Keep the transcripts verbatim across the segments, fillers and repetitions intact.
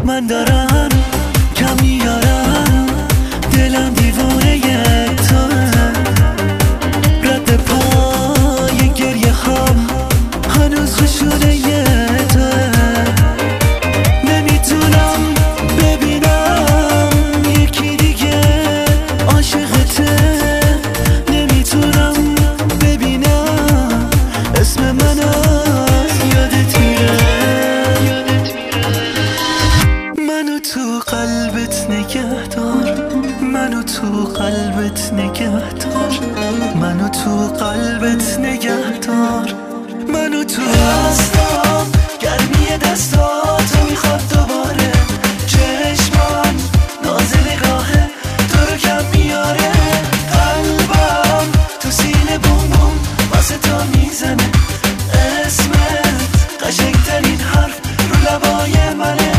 من دارم کم میارم، دلم دیوونه تو، رد پای گریه هم هنوز خشونه تو. نمیتونم ببینم یکی دیگه عاشقته، نمیتونم ببینم اسم منو یادت میره. منو تو قلبت نگه دار، منو تو قلبت نگه دار، منو تو قلبت نگه دار، منو تو دستام گرمی دستاتو میخواد دوباره، چشمم ناز نگاهه تو رو کم میاره، قلبم تو سینه بوم بوم واسه تا میزنه، اسمت قشنگترین حرف رو لبای منه.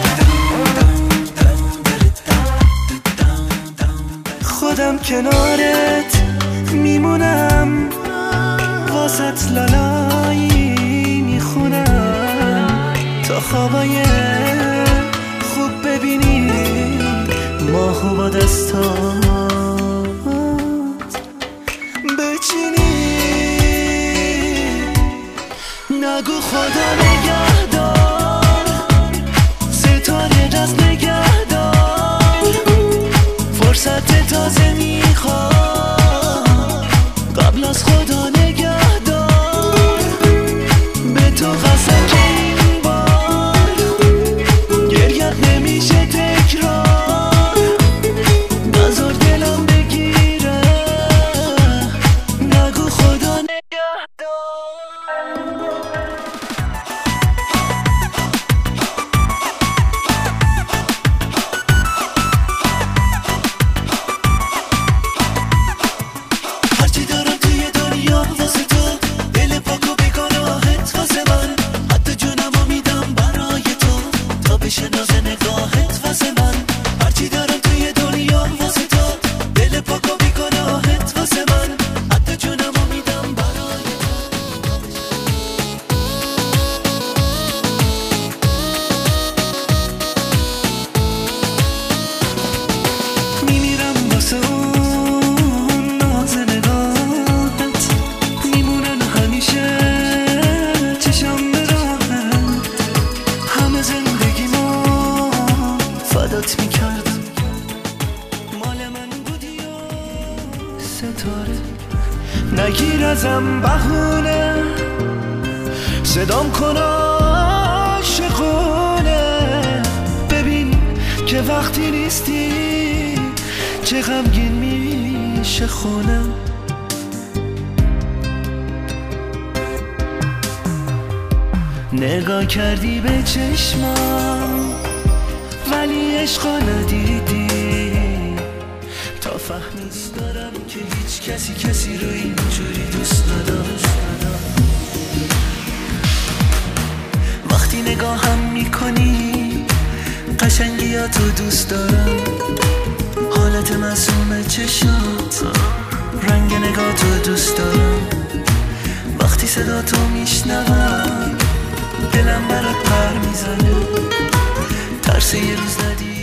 خودم کنارت میمونم، واسط لالایی میخونم، تا خوابای خوب ببینی ماهو با دستات بچینی. نگو خدا نگهدار، ستاره دست نگهدار، فرصت تازه میخواد، قبل از خدا نگهدار، به تو قسم که این بار گریت نمیشه تکرار، نذار دلم بگیره، نگو خدا نگهدار. فدات میکردم، مال من بودی و ستاره، نگیر ازم بهونه، صدام کن عاشقونه، ببین که وقتی نیستی چه غمگین میشه خونم. نگاه کردی به چشمام ولی عشقا ندیدی، تا فهمیدی دارم که هیچ کسی کسی رو اینجوری دوست نداشت. وقتی نگاهم میکنی قشنگیاتو دوست دارم، حالت معصوم چشات، رنگ نگاتو دوست دارم، وقتی صداتو میشنوم دلم برات پر میزنه، ترس یه روز ندی